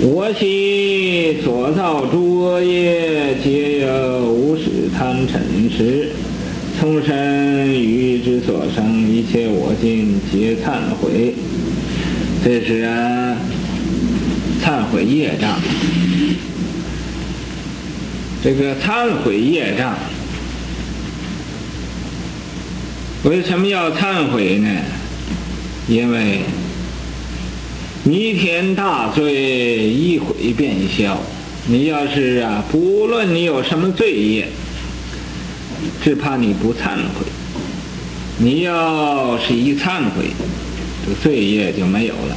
我昔所造诸恶业，皆由无始贪嗔痴。从身语意之所生，一切我今皆忏悔。这是忏悔业障。这个忏悔业障，为什么要忏悔呢？因为弥天大罪一毁便消。你要是不论你有什么罪业，只怕你不忏悔。你要是一忏悔，这个罪业就没有了。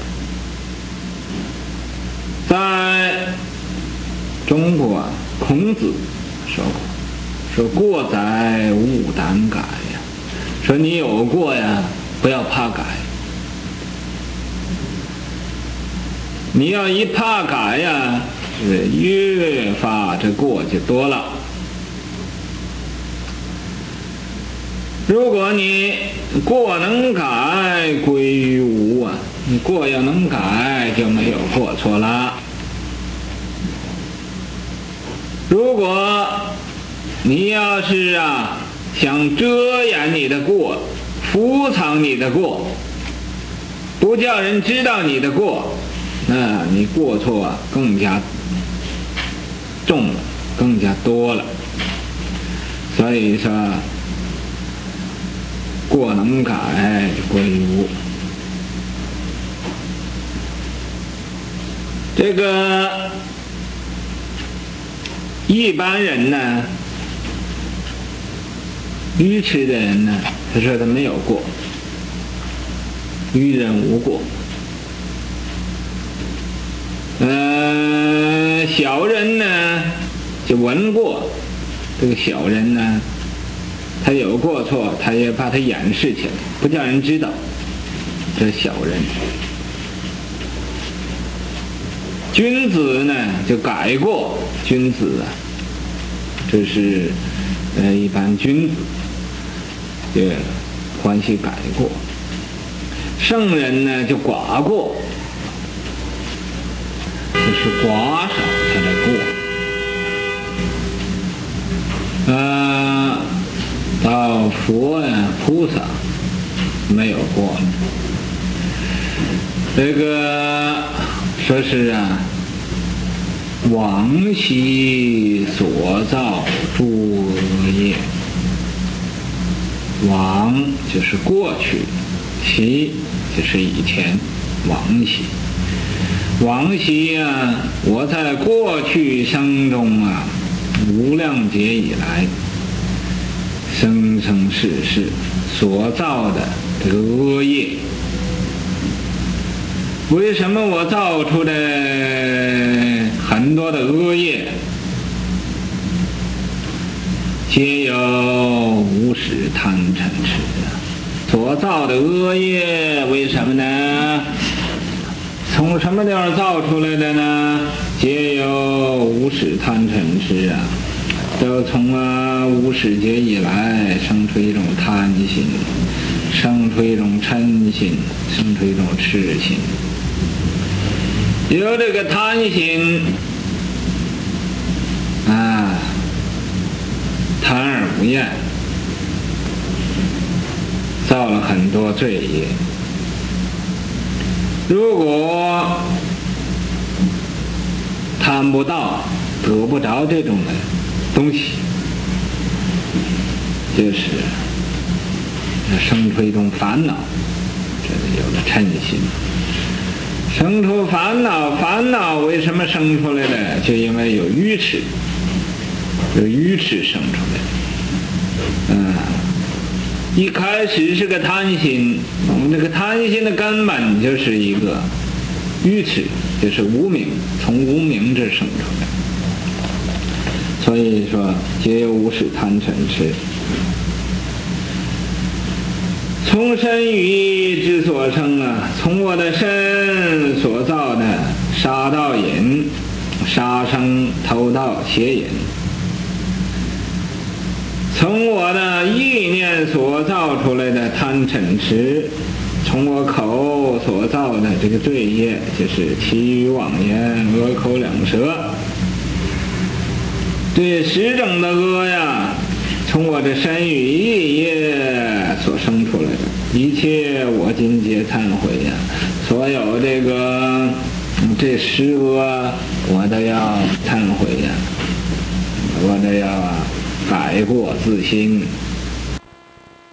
在中国，孔子说过，说过载勿胆改呀，说你有过不要怕改。你要一怕改越发这过就多了。如果你过能改，归于无你过要能改，就没有过错了。如果你要是想遮掩你的过，伏藏你的过，不叫人知道你的过，那你过错更加重了，更加多了。所以说过能改，归于无。这个一般人呢，愚痴的人呢，他说他没有过，愚人无过。小人呢就闻过，这个小人呢，他有过错，他也把它掩饰起来，不叫人知道，这是小人。君子呢就改过，君子这是一般君子也欢喜改过。圣人呢就寡过，就是寡少他的过。到佛菩萨没有过了。这个说是往昔所造诸恶业，往就是过去，昔就是以前，往昔。往昔我在过去生中无量劫以来，生生世世所造的这个恶业，为什么我造出的很多的恶业，皆由无始贪嗔痴所造的恶业？为什么呢？从什么地方造出来的呢？皆由无始贪嗔痴都从无始劫以来生出一种贪心，生出一种嗔心，生出一种痴心。有这个贪心贪而不厌，造了很多罪业。如果贪不到，得不着这种的东西，就是生出一种烦恼，这个有了嗔心，生出烦恼。烦恼为什么生出来的？就因为有愚痴，有愚痴生出来的。一开始是个贪心，这个贪心的根本就是一个愚痴，就是无明，从无明这生出来。所以说皆由无始贪嗔痴。从身语意之所生从我的身所造的杀盗淫，杀生偷盗邪淫，从我的意念所造出来的贪嗔痴， 从我口所造的这个罪业，就是绮语妄言、恶口两舌，对实整的恶呀，从我的身语意业所生出来的一切，我今皆忏悔呀。所有这十恶，我都要忏悔呀，我都要改过自新。